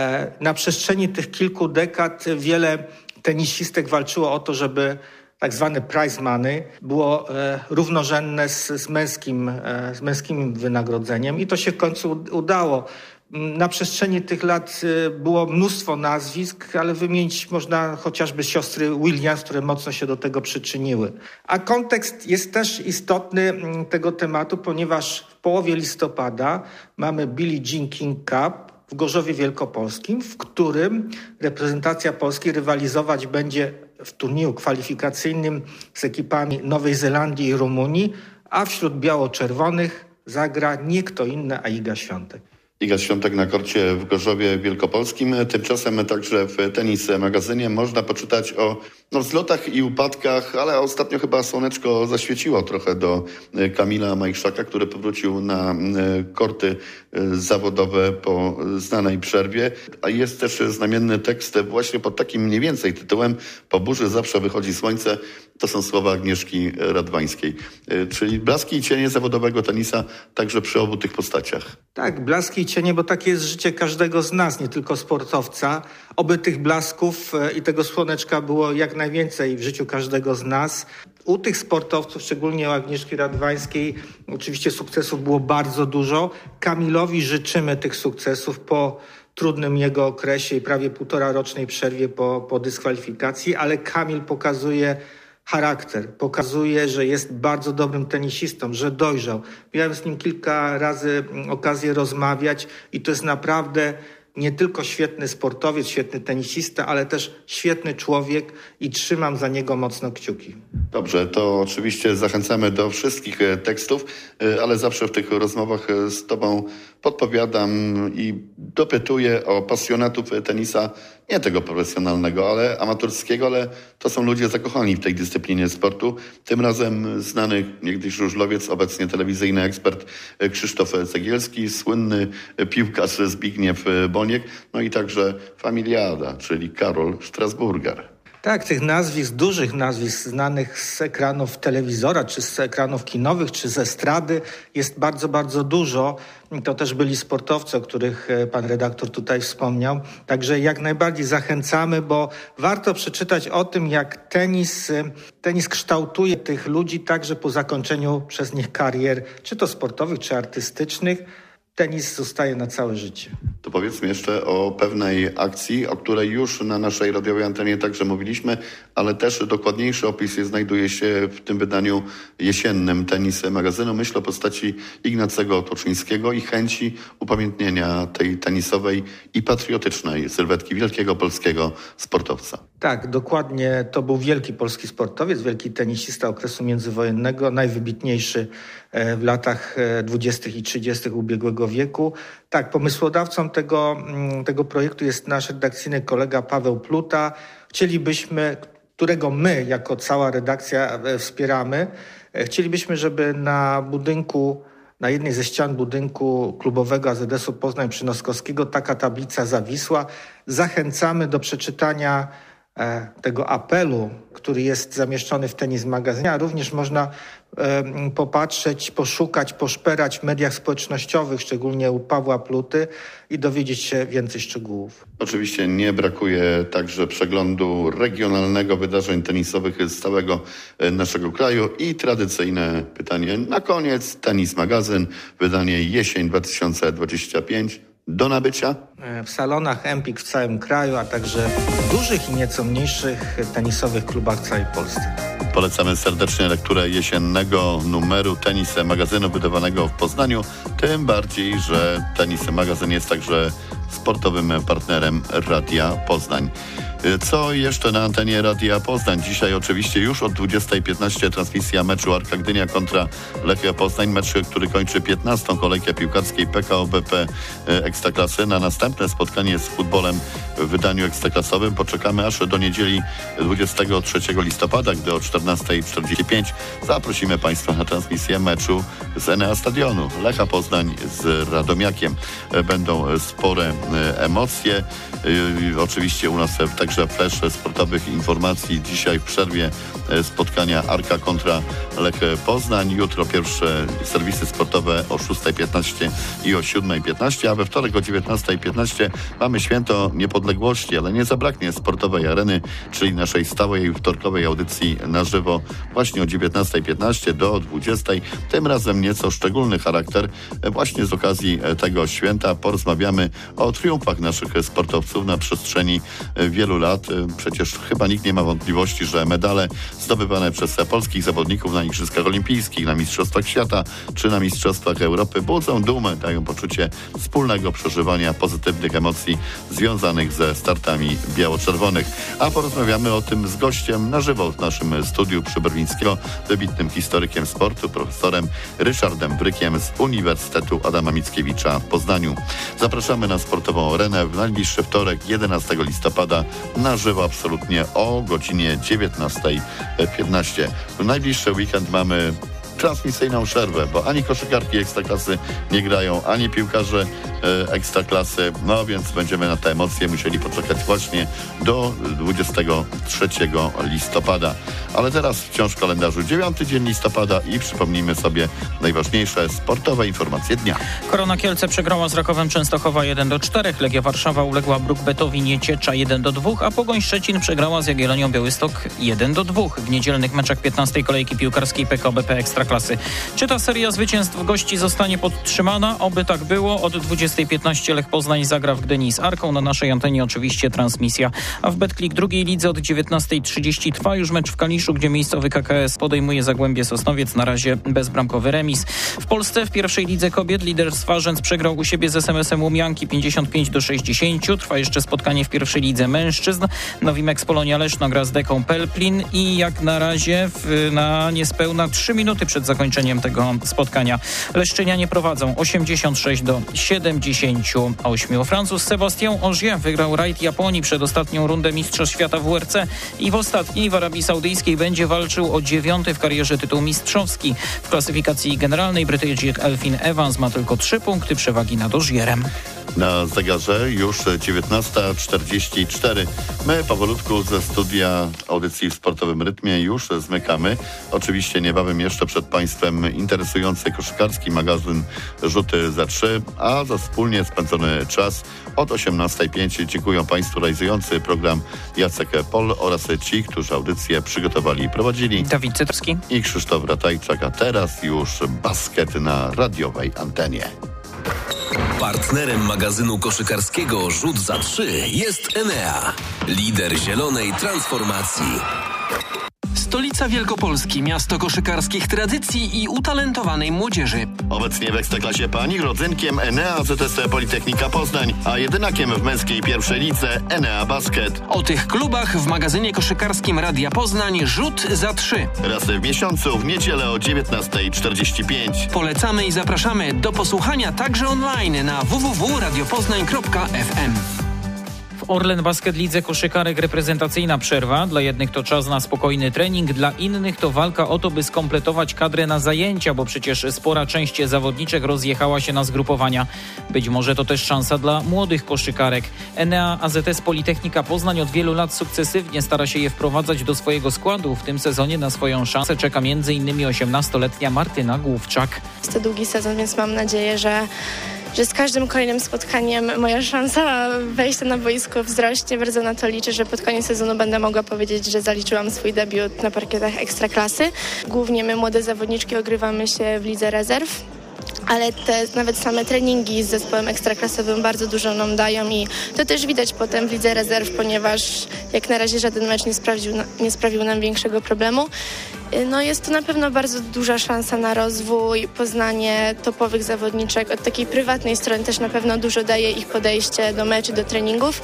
Na przestrzeni tych kilku dekad wiele tenisistek walczyło o to, żeby tak zwane prize money było równorzędne z, z, męskim, z męskim wynagrodzeniem i to się w końcu udało. Na przestrzeni tych lat było mnóstwo nazwisk, ale wymienić można chociażby siostry Williams, które mocno się do tego przyczyniły. A kontekst jest też istotny tego tematu, ponieważ w połowie listopada mamy Billie Jean King Cup w Gorzowie Wielkopolskim, w którym reprezentacja Polski rywalizować będzie w turnieju kwalifikacyjnym z ekipami Nowej Zelandii i Rumunii, a wśród biało-czerwonych zagra nie kto inny, a Iga Świątek. Iga Świątek na korcie w Gorzowie Wielkopolskim. Tymczasem także w Tenis Magazynie można poczytać o no, wzlotach i upadkach, ale ostatnio chyba słoneczko zaświeciło trochę do Kamila Majchrzaka, który powrócił na korty zawodowe po znanej przerwie. A jest też znamienny tekst właśnie pod takim mniej więcej tytułem Po burzy zawsze wychodzi słońce. To są słowa Agnieszki Radwańskiej. Czyli blaski i cienie zawodowego tenisa także przy obu tych postaciach. Tak, blaski i cienie, bo takie jest życie każdego z nas, nie tylko sportowca. Oby tych blasków i tego słoneczka było jak najwięcej w życiu każdego z nas. U tych sportowców, szczególnie u Agnieszki Radwańskiej, oczywiście sukcesów było bardzo dużo. Kamilowi życzymy tych sukcesów po trudnym jego okresie i prawie półtora rocznej przerwie po, po dyskwalifikacji, ale Kamil pokazuje charakter, pokazuje, że jest bardzo dobrym tenisistą, że dojrzał. Miałem z nim kilka razy okazję rozmawiać i to jest naprawdę nie tylko świetny sportowiec, świetny tenisista, ale też świetny człowiek i trzymam za niego mocno kciuki. Dobrze, to oczywiście zachęcamy do wszystkich tekstów, ale zawsze w tych rozmowach z Tobą podpowiadam i dopytuję o pasjonatów tenisa, nie tego profesjonalnego, ale amatorskiego, ale to są ludzie zakochani w tej dyscyplinie sportu. Tym razem znany niegdyś żużlowiec, obecnie telewizyjny ekspert Krzysztof Cegielski, słynny piłkarz Zbigniew Boniek, no i także familiada, czyli Karol Strasburger. Tak, tych nazwisk, dużych nazwisk znanych z ekranów telewizora, czy z ekranów kinowych, czy z estrady jest bardzo, bardzo dużo. To też byli sportowcy, o których pan redaktor tutaj wspomniał. Także jak najbardziej zachęcamy, bo warto przeczytać o tym, jak tenis, tenis kształtuje tych ludzi także po zakończeniu przez nich karier, czy to sportowych, czy artystycznych. Tenis zostaje na całe życie. To powiedzmy jeszcze o pewnej akcji, o której już na naszej radiowej antenie także mówiliśmy, ale też dokładniejszy opis znajduje się w tym wydaniu jesiennym Tenis magazynu. Myślę o postaci Ignacego Toczyńskiego i chęci upamiętnienia tej tenisowej i patriotycznej sylwetki wielkiego polskiego sportowca. Tak, dokładnie. To był wielki polski sportowiec, wielki tenisista okresu międzywojennego, najwybitniejszy w latach dwudziestych i trzydziestych ubiegłego wieku. Tak, pomysłodawcą tego, tego projektu jest nasz redakcyjny kolega Paweł Pluta. Chcielibyśmy, którego my jako cała redakcja wspieramy, chcielibyśmy, żeby na budynku, na jednej ze ścian budynku klubowego A Z S-u Poznań przy Noskowskiego taka tablica zawisła. Zachęcamy do przeczytania tego apelu, który jest zamieszczony w Tenis magazynie, a również można e, popatrzeć, poszukać, poszperać w mediach społecznościowych, szczególnie u Pawła Pluty i dowiedzieć się więcej szczegółów. Oczywiście nie brakuje także przeglądu regionalnego wydarzeń tenisowych z całego naszego kraju i tradycyjne pytanie na koniec. Tenis magazyn, wydanie jesień dwa tysiące dwudziesty piąty. Do nabycia? W salonach Empik w całym kraju, a także w dużych i nieco mniejszych tenisowych klubach w całej Polsce. Polecamy serdecznie lekturę jesiennego numeru Tenis magazynu wydawanego w Poznaniu. Tym bardziej, że Tenis magazyn jest także sportowym partnerem Radia Poznań. Co jeszcze na antenie Radia Poznań? Dzisiaj oczywiście już od dwudziestej piętnaście transmisja meczu Arka Gdynia kontra Lechia Poznań. Mecz, który kończy piętnastą kolejkę piłkarskiej P K O B P Ekstraklasy. Na następne spotkanie z futbolem w wydaniu ekstraklasowym poczekamy aż do niedzieli dwudziestego trzeciego listopada, gdy o czternasta czterdzieści pięć zaprosimy Państwa na transmisję meczu z Enea Stadionu Lecha Poznań z Radomiakiem. Będą spore emocje. Oczywiście u nas także flash sportowych informacji. Dzisiaj w przerwie spotkania Arka kontra Lech Poznań. Jutro pierwsze serwisy sportowe o szósta piętnaście i o siódma piętnaście, a we wtorek o dziewiętnasta piętnaście mamy święto niepodległości, ale nie zabraknie sportowej areny, czyli naszej stałej wtorkowej audycji na żywo właśnie o dziewiętnasta piętnaście do dwudziestej. Tym razem nieco szczególny charakter. Właśnie z okazji tego święta porozmawiamy o triumfach naszych sportowców na przestrzeni wielu lat. Przecież chyba nikt nie ma wątpliwości, że medale zdobywane przez polskich zawodników na Igrzyskach Olimpijskich, na Mistrzostwach Świata czy na Mistrzostwach Europy budzą dumę, dają poczucie wspólnego przeżywania pozytywnych emocji związanych ze startami biało-czerwonych. A porozmawiamy o tym z gościem na żywo w naszym studiu przy Brwińskiego, wybitnym historykiem sportu, profesorem Ryszardem Brykiem z Uniwersytetu Adama Mickiewicza w Poznaniu. Zapraszamy na sportową arenę w najbliższy wtorek, jedenastego listopada, na żywo absolutnie o godzinie dziewiętnasta piętnaście. W najbliższy weekend mamy transmisyjną przerwę, bo ani koszykarki Ekstraklasy nie grają, ani piłkarze e, Ekstraklasy, no więc będziemy na te emocje musieli poczekać właśnie do dwudziestego trzeciego listopada. Ale teraz wciąż w kalendarzu dziewiąty dzień listopada i przypomnijmy sobie najważniejsze sportowe informacje dnia. Korona Kielce przegrała z Rakowem Częstochowa jeden do czterech, Legia Warszawa uległa Bruk-Betowi Nieciecza jeden do dwóch, a Pogoń Szczecin przegrała z Jagiellonią Białystok jeden do dwóch. W niedzielnych meczach piętnastej kolejki piłkarskiej P K O B P Ekstraklasy. Czy ta seria zwycięstw gości zostanie podtrzymana? Oby tak było. Od dwudziestej piętnaście Lech Poznań zagra w Gdyni z Arką. Na naszej antenie oczywiście transmisja. A w Betclic drugiej lidze od dziewiętnastej trzydzieści trwa już mecz w Kaliszu, gdzie miejscowy K K S podejmuje Zagłębie Sosnowiec. Na razie bezbramkowy remis. W Polsce w pierwszej lidze kobiet lider Swarzędz przegrał u siebie z S M S-em Łumianki pięćdziesiąt pięć do sześćdziesięciu. Trwa jeszcze spotkanie w pierwszej lidze mężczyzn. Nowimex Polonia Leszno gra z Deką Pelplin i jak na razie w, na niespełna trzy minuty przed przed zakończeniem tego spotkania. Leszczynianie prowadzą osiemdziesiąt sześć do siedemdziesięciu ośmiu. Francuz Sébastien Ogier wygrał rajd Japonii przed ostatnią rundę Mistrzostw Świata w W R C i w ostatniej w Arabii Saudyjskiej będzie walczył o dziewiąty w karierze tytuł mistrzowski. W klasyfikacji generalnej Brytyjczyk Elfyn Evans ma tylko trzy punkty przewagi nad Ogierem. Na zegarze już dziewiętnasta czterdzieści cztery. My powolutku ze studia audycji w sportowym rytmie już zmykamy. Oczywiście niebawem jeszcze przed Państwem interesujący koszykarski magazyn Rzuty za trzy, a za wspólnie spędzony czas od osiemnastej pięć dziękuję Państwu realizujący program Jacek Pol oraz ci, którzy audycję przygotowali i prowadzili. Dawid Cytrski i Krzysztof Ratajczak, a teraz już basket na radiowej antenie. Partnerem magazynu koszykarskiego Rzut za trzy jest Enea, lider zielonej transformacji. Stolica Wielkopolski, miasto koszykarskich tradycji i utalentowanej młodzieży. Obecnie w Ekstraklasie pań rodzynkiem Enea Z S Politechnika Poznań, a jedynakiem w męskiej pierwszej lidze Enea Basket. O tych klubach w magazynie koszykarskim Radia Poznań Rzut za trzy. Raz w miesiącu w niedzielę o dziewiętnasta czterdzieści pięć. Polecamy i zapraszamy do posłuchania także online na w w w kropka radiopoznań kropka f m. W Orlen Basket Lidze koszykarek reprezentacyjna przerwa. Dla jednych to czas na spokojny trening, dla innych to walka o to, by skompletować kadrę na zajęcia, bo przecież spora część zawodniczek rozjechała się na zgrupowania. Być może to też szansa dla młodych koszykarek. Enea A Z S Politechnika Poznań od wielu lat sukcesywnie stara się je wprowadzać do swojego składu. W tym sezonie na swoją szansę czeka między innymi osiemnastoletnia Martyna Główczak. Jest to długi sezon, więc mam nadzieję, że że z każdym kolejnym spotkaniem moja szansa wejścia na boisko wzrośnie. Bardzo na to liczę, że pod koniec sezonu będę mogła powiedzieć, że zaliczyłam swój debiut na parkietach Ekstraklasy. Głównie my, młode zawodniczki, ogrywamy się w lidze rezerw, ale te nawet same treningi z zespołem ekstraklasowym bardzo dużo nam dają i to też widać potem w lidze rezerw, ponieważ jak na razie żaden mecz nie sprawił, nie sprawił nam większego problemu. No jest to na pewno bardzo duża szansa na rozwój, poznanie topowych zawodniczek. Od takiej prywatnej strony też na pewno dużo daje ich podejście do meczy, do treningów,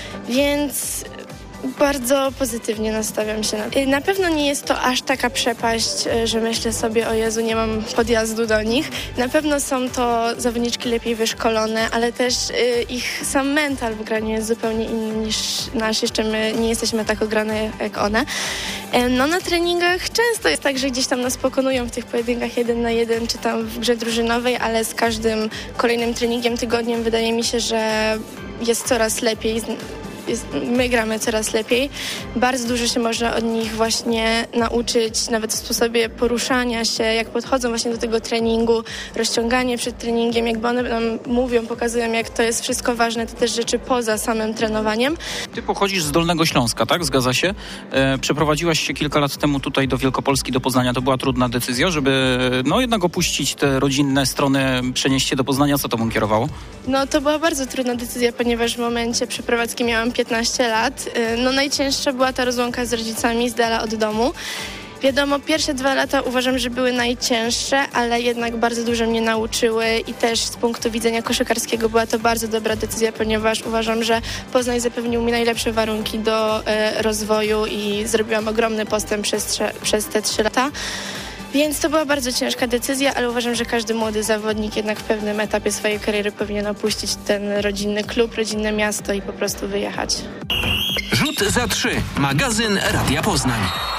więc bardzo pozytywnie nastawiam się na to. Na pewno nie jest to aż taka przepaść, że myślę sobie, o Jezu, nie mam podjazdu do nich. Na pewno są to zawodniczki lepiej wyszkolone, ale też ich sam mental w graniu jest zupełnie inny niż nasz. Jeszcze my nie jesteśmy tak ograne jak one. No na treningach często jest tak, że gdzieś tam nas pokonują w tych pojedynkach jeden na jeden, czy tam w grze drużynowej, ale z każdym kolejnym treningiem, tygodniem wydaje mi się, że jest coraz lepiej. Jest, my gramy coraz lepiej. Bardzo dużo się można od nich właśnie nauczyć, nawet w sposobie poruszania się, jak podchodzą właśnie do tego treningu, rozciąganie przed treningiem, jakby one nam mówią, pokazują, jak to jest wszystko ważne, te też rzeczy poza samym trenowaniem. Ty pochodzisz z Dolnego Śląska, tak? Zgadza się? E, przeprowadziłaś się kilka lat temu tutaj do Wielkopolski, do Poznania. To była trudna decyzja, żeby no jednak opuścić te rodzinne strony, przenieść się do Poznania. Co tobą kierowało? No to była bardzo trudna decyzja, ponieważ w momencie przeprowadzki miałam piętnaście lat. No najcięższa była ta rozłąka z rodzicami, z dala od domu. Wiadomo, pierwsze dwa lata uważam, że były najcięższe, ale jednak bardzo dużo mnie nauczyły i też z punktu widzenia koszykarskiego była to bardzo dobra decyzja, ponieważ uważam, że Poznań zapewnił mi najlepsze warunki do e, rozwoju i zrobiłam ogromny postęp przez, przez te trzy lata. Więc to była bardzo ciężka decyzja, ale uważam, że każdy młody zawodnik jednak w pewnym etapie swojej kariery powinien opuścić ten rodzinny klub, rodzinne miasto i po prostu wyjechać. Rzut za trzy. Magazyn Radia Poznań.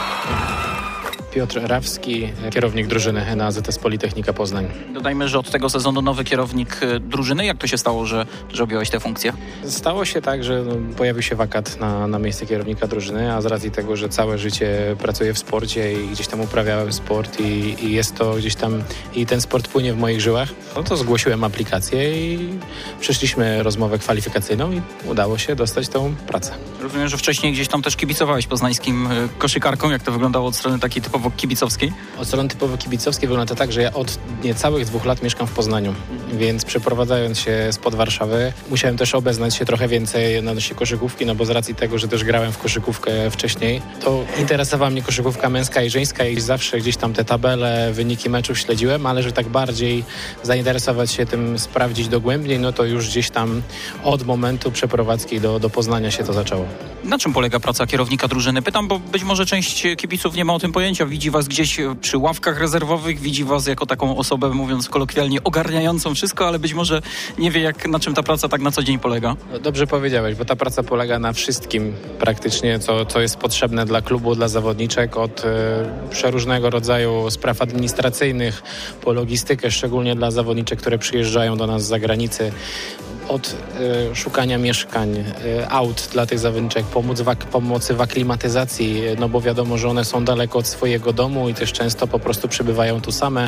Piotr Rawski, kierownik drużyny Enea Z S Politechnika Poznań. Dodajmy, że od tego sezonu nowy kierownik drużyny. Jak to się stało, że, że objąłeś tę funkcję? Stało się tak, że no, pojawił się wakat na, na miejsce kierownika drużyny, a z racji tego, że całe życie pracuję w sporcie i gdzieś tam uprawiałem sport i, i jest to gdzieś tam i ten sport płynie w moich żyłach, no to zgłosiłem aplikację i przeszliśmy rozmowę kwalifikacyjną i udało się dostać tą pracę. Rozumiem, że wcześniej gdzieś tam też kibicowałeś poznańskim koszykarkom. Jak to wyglądało od strony takiej typowo kibicowskiej? Od strony typowo kibicowskiej wygląda to tak, że ja od niecałych dwóch lat mieszkam w Poznaniu, więc przeprowadzając się spod Warszawy musiałem też obeznać się trochę więcej na nosie koszykówki, no bo z racji tego, że też grałem w koszykówkę wcześniej, to interesowała mnie koszykówka męska i żeńska i zawsze gdzieś tam te tabele, wyniki meczów śledziłem, ale że tak bardziej zainteresować się tym, sprawdzić dogłębniej, no to już gdzieś tam od momentu przeprowadzki do, do Poznania się to zaczęło. Na czym polega praca kierownika drużyny? Pytam, bo być może część kibiców nie ma o tym pojęcia. widzi was gdzieś przy ławkach rezerwowych, widzi was jako taką osobę, mówiąc kolokwialnie, ogarniającą wszystko, ale być może nie wie, jak, na czym ta praca tak na co dzień polega. No, dobrze powiedziałeś, bo ta praca polega na wszystkim praktycznie, co, co jest potrzebne dla klubu, dla zawodniczek, od y, przeróżnego rodzaju spraw administracyjnych po logistykę, szczególnie dla zawodniczek, które przyjeżdżają do nas z zagranicy, od y, szukania mieszkań, y, aut dla tych zawodniczek, pomóc w ak- pomocy w aklimatyzacji, no bo wiadomo, że one są daleko od swojego domu i też często po prostu przybywają tu same,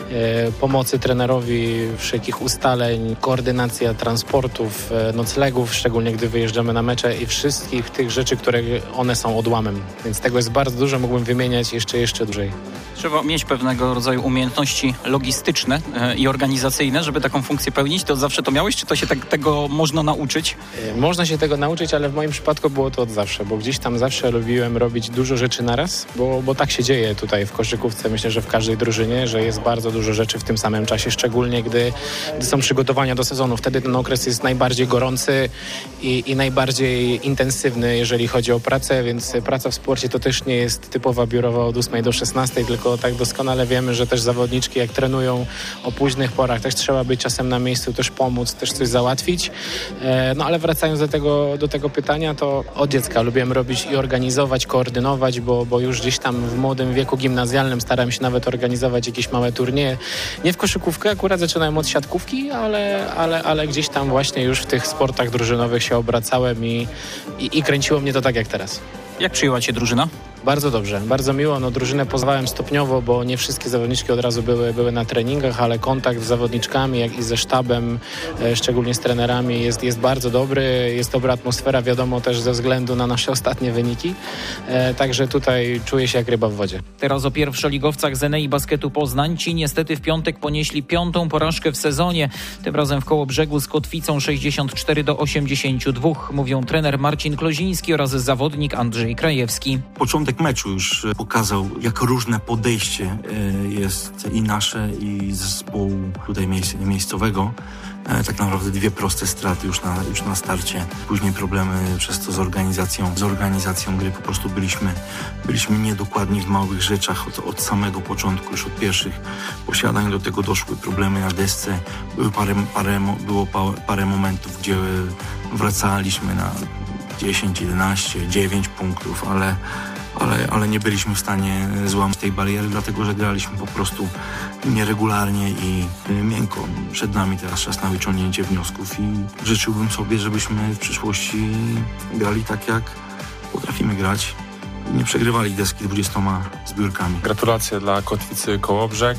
y, pomocy trenerowi, wszelkich ustaleń, koordynacja transportów, y, noclegów, szczególnie gdy wyjeżdżamy na mecze i wszystkich tych rzeczy, które one są odłamem. Więc tego jest bardzo dużo, mógłbym wymieniać jeszcze, jeszcze dłużej. Trzeba mieć pewnego rodzaju umiejętności logistyczne y, i organizacyjne, żeby taką funkcję pełnić. To zawsze to miałeś, czy to się tak, tego można nauczyć? Można się tego nauczyć, ale w moim przypadku było to od zawsze, bo gdzieś tam zawsze lubiłem robić dużo rzeczy naraz, bo, bo tak się dzieje tutaj w koszykówce, myślę, że w każdej drużynie, że jest bardzo dużo rzeczy w tym samym czasie, szczególnie gdy, gdy są przygotowania do sezonu. Wtedy ten okres jest najbardziej gorący i, i najbardziej intensywny, jeżeli chodzi o pracę, więc praca w sporcie to też nie jest typowa biurowa od ósmej do szesnastej, tylko tak doskonale wiemy, że też zawodniczki jak trenują o późnych porach, też trzeba być czasem na miejscu, też pomóc, też coś załatwić. No ale wracając do tego, do tego pytania, to od dziecka lubiłem robić i organizować, koordynować, bo, bo już gdzieś tam w młodym wieku gimnazjalnym starałem się nawet organizować jakieś małe turnieje. Nie w koszykówkę, akurat zaczynałem od siatkówki, ale, ale, ale gdzieś tam właśnie już w tych sportach drużynowych się obracałem i, i, i kręciło mnie to tak jak teraz. Jak przyjęła cię drużyna? Bardzo dobrze, bardzo miło. No, drużynę poznawałem stopniowo, bo nie wszystkie zawodniczki od razu były, były na treningach, ale kontakt z zawodniczkami, jak i ze sztabem, e, szczególnie z trenerami, jest, jest bardzo dobry. Jest dobra atmosfera, wiadomo też ze względu na nasze ostatnie wyniki. E, także tutaj czuję się jak ryba w wodzie. Teraz o pierwszoligowcach z Enei Basketu Poznań. Ci niestety w piątek ponieśli piątą porażkę w sezonie. Tym razem w Kołobrzegu z Kotwicą sześćdziesiąt cztery do osiemdziesięciu dwóch, mówią trener Marcin Kloziński oraz zawodnik Andrzej Krajewski. Początek meczu już pokazał, jak różne podejście jest i nasze, i zespołu tutaj miejscowego. Tak naprawdę dwie proste straty już na, już na starcie. Później problemy przez to z organizacją, z organizacją gry. Po prostu byliśmy, byliśmy niedokładni w małych rzeczach od, od samego początku, już od pierwszych posiadań. Do tego doszły problemy na desce. Były parę, parę, było parę momentów, gdzie wracaliśmy na dziesięć, jedenaście, dziewięć punktów, ale Ale, ale nie byliśmy w stanie złamać tej bariery, dlatego że graliśmy po prostu nieregularnie i miękko. Przed nami teraz czas na wyciągnięcie wniosków i życzyłbym sobie, żebyśmy w przyszłości grali tak, jak potrafimy grać i nie przegrywali deski dwudziestoma zbiórkami. Gratulacje dla Kotwicy Kołobrzeg,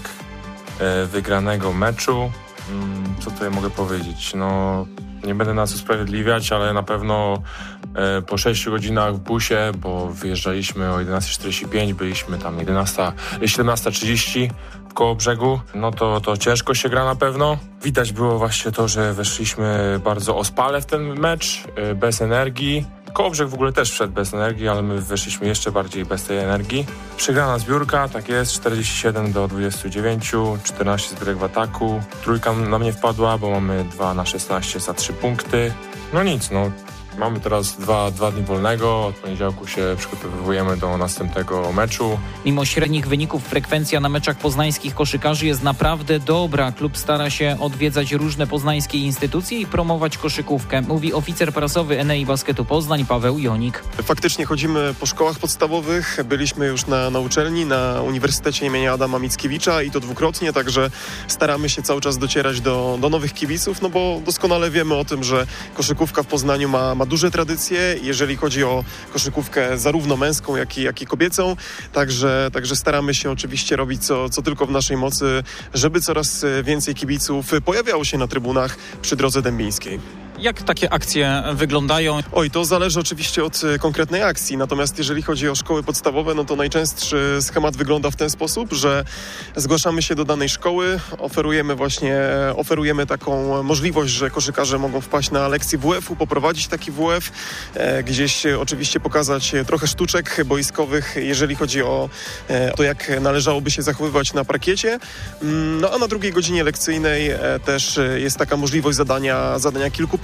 wygranego meczu. Co tutaj mogę powiedzieć? No, nie będę nas usprawiedliwiać, ale na pewno e, po sześciu godzinach w busie, bo wyjeżdżaliśmy o jedenasta czterdzieści pięć, byliśmy tam siedemnasta trzydzieści w Kołobrzegu, no to, to ciężko się gra na pewno. Widać było właśnie to, że weszliśmy bardzo ospale w ten mecz, e, bez energii. Kołobrzeg w ogóle też wszedł bez energii, ale my weszliśmy jeszcze bardziej bez tej energii. Przegrana zbiórka, tak jest, czterdzieści siedem do dwudziestu dziewięciu, czternaście zbiórek w ataku. Trójka na mnie wpadła, bo mamy dwa na szesnaście za trzy punkty. No nic, no. Mamy teraz dwa, dwa dni wolnego, od poniedziałku się przygotowujemy do następnego meczu. Mimo średnich wyników frekwencja na meczach poznańskich koszykarzy jest naprawdę dobra. Klub stara się odwiedzać różne poznańskie instytucje i promować koszykówkę, mówi oficer prasowy Enei Basketu Poznań Paweł Jonik. Faktycznie chodzimy po szkołach podstawowych, byliśmy już na, na uczelni, na Uniwersytecie imienia Adama Mickiewicza i to dwukrotnie, także staramy się cały czas docierać do, do nowych kibiców, no bo doskonale wiemy o tym, że koszykówka w Poznaniu ma ma duże tradycje, jeżeli chodzi o koszykówkę zarówno męską, jak i, jak i kobiecą. Także, także staramy się oczywiście robić co, co tylko w naszej mocy, żeby coraz więcej kibiców pojawiało się na trybunach przy Drodze Dębińskiej. Jak takie akcje wyglądają? Oj, to zależy oczywiście od konkretnej akcji, natomiast jeżeli chodzi o szkoły podstawowe, no to najczęstszy schemat wygląda w ten sposób, że zgłaszamy się do danej szkoły, oferujemy właśnie, oferujemy taką możliwość, że koszykarze mogą wpaść na lekcję W F-u, poprowadzić taki W F, e, gdzieś oczywiście pokazać trochę sztuczek boiskowych, jeżeli chodzi o e, to, jak należałoby się zachowywać na parkiecie. No a na drugiej godzinie lekcyjnej e, też jest taka możliwość zadania, zadania kilku pytań,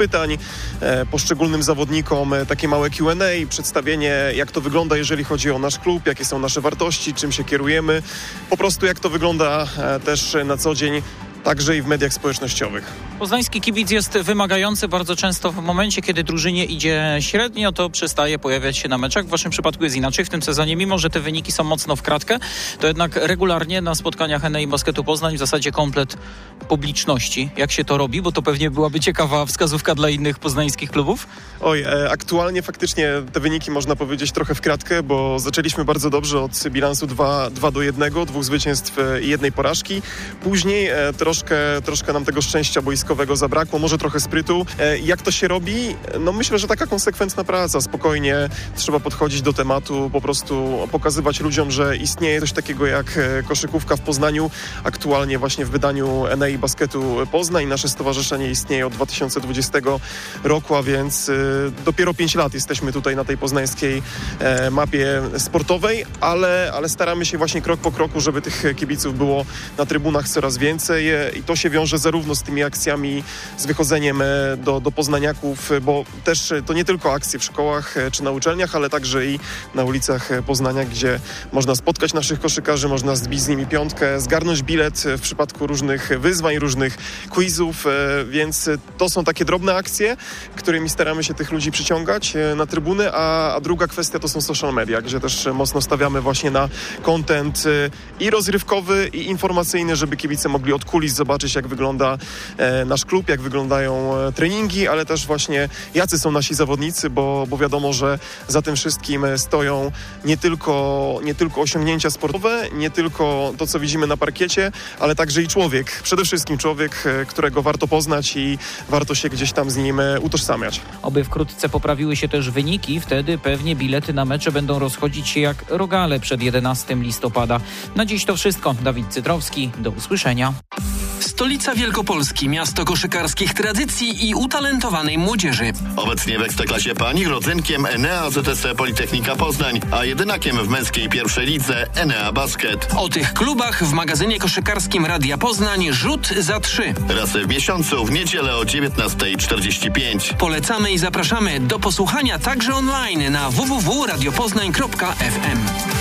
pytań e, poszczególnym zawodnikom, e, takie małe Q and A, przedstawienie, jak to wygląda, jeżeli chodzi o nasz klub, jakie są nasze wartości, czym się kierujemy, po prostu jak to wygląda e, też na co dzień, także i w mediach społecznościowych. Poznański kibic jest wymagający bardzo często w momencie, kiedy drużynie idzie średnio, to przestaje pojawiać się na meczach. W waszym przypadku jest inaczej w tym sezonie, mimo że te wyniki są mocno w kratkę, to jednak regularnie na spotkaniach Enei Basketu Poznań w zasadzie komplet publiczności. Jak się to robi? Bo to pewnie byłaby ciekawa wskazówka dla innych poznańskich klubów. Oj, e, aktualnie faktycznie te wyniki można powiedzieć trochę w kratkę, bo zaczęliśmy bardzo dobrze od bilansu dwa do jednego, dwóch zwycięstw i jednej porażki. Później e, troszkę, troszkę nam tego szczęścia boiskowego zabrakło, może trochę sprytu. E, jak to się robi? No myślę, że taka konsekwentna praca. Spokojnie trzeba podchodzić do tematu, po prostu pokazywać ludziom, że istnieje coś takiego jak koszykówka w Poznaniu. Aktualnie właśnie w wydaniu Enei Basketu Poznań. Nasze stowarzyszenie istnieje od dwa tysiące dwudziestego roku, a więc y, dopiero pięć lat jesteśmy tutaj na tej poznańskiej e, mapie sportowej, ale, ale staramy się właśnie krok po kroku, żeby tych kibiców było na trybunach coraz więcej e, i to się wiąże zarówno z tymi akcjami, z wychodzeniem e, do, do poznaniaków, bo też to nie tylko akcje w szkołach e, czy na uczelniach, ale także i na ulicach Poznania, gdzie można spotkać naszych koszykarzy, można zbić z nimi piątkę, zgarnąć bilet w przypadku różnych wyzwań, różnych quizów, e, więc to są takie drobne akcje, którymi staramy się tych ludzi przyciągać na trybuny, a, a druga kwestia to są social media, gdzie też mocno stawiamy właśnie na content i rozrywkowy, i informacyjny, żeby kibice mogli od kulis zobaczyć, jak wygląda e, nasz klub, jak wyglądają treningi, ale też właśnie jacy są nasi zawodnicy, bo, bo wiadomo, że za tym wszystkim stoją nie tylko, nie tylko osiągnięcia sportowe, nie tylko to, co widzimy na parkiecie, ale także i człowiek. Przede wszystkim człowiek, którego warto poznać i warto się gdzieś tam z nim utożsamiać. Oby wkrótce poprawiły się też wyniki, wtedy pewnie bilety na mecze będą rozchodzić się jak rogale przed jedenastego listopada. Na dziś to wszystko. Dawid Cytrowski, do usłyszenia. Stolica Wielkopolski, miasto koszykarskich tradycji i utalentowanej młodzieży. Obecnie w Ekstraklasie pań rodzynkiem Enea Z S C Politechnika Poznań, a jedynakiem w męskiej pierwszej lidze Enea Basket. O tych klubach w magazynie koszykarskim Radia Poznań Rzut za trzy. Raz w miesiącu w niedzielę o dziewiętnasta czterdzieści pięć. Polecamy i zapraszamy do posłuchania także online na w w w kropka radiopoznań kropka f m.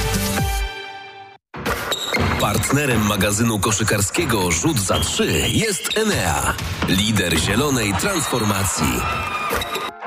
Partnerem magazynu koszykarskiego Rzut za trzy jest Enea, lider zielonej transformacji.